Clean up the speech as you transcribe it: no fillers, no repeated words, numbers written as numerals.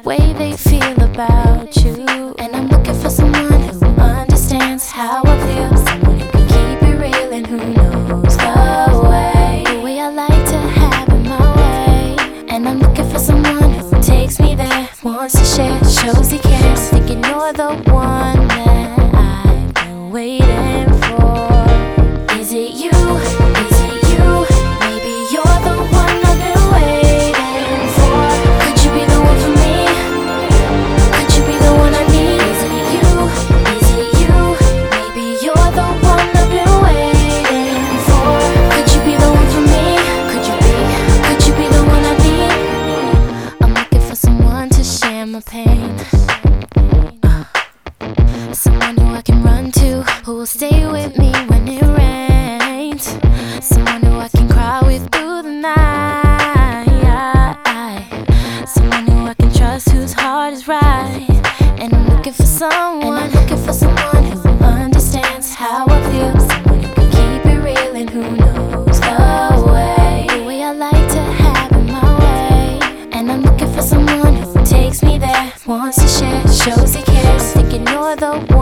way they feel about you. And I'm looking for someone who understands how I feel, someone who can keep it real and who knows the way I like to have it my way. And I'm looking for someone who takes me there, wants to share, shows he cares. Thinking you're the one that I've been waiting for. Is it you? Is it you? Maybe you're the one I've been waiting for. Could you be the one for me? Could you be the one I need? Is it you? Is it you? Maybe you're the one I've been waiting for. Could you be the one for me? Could you be the one I need? I'm looking for someone to share my pain, someone who I can run to, who will stay with me when it rains, someone who I can cry with through the night, someone who I can trust, whose heart is right. And I'm looking for someone who understands how I feel, someone who can keep it real and who knows the way I like to have it my way. And I'm looking for someone who takes me there, wants to share, shows he cares. Thinking you're the one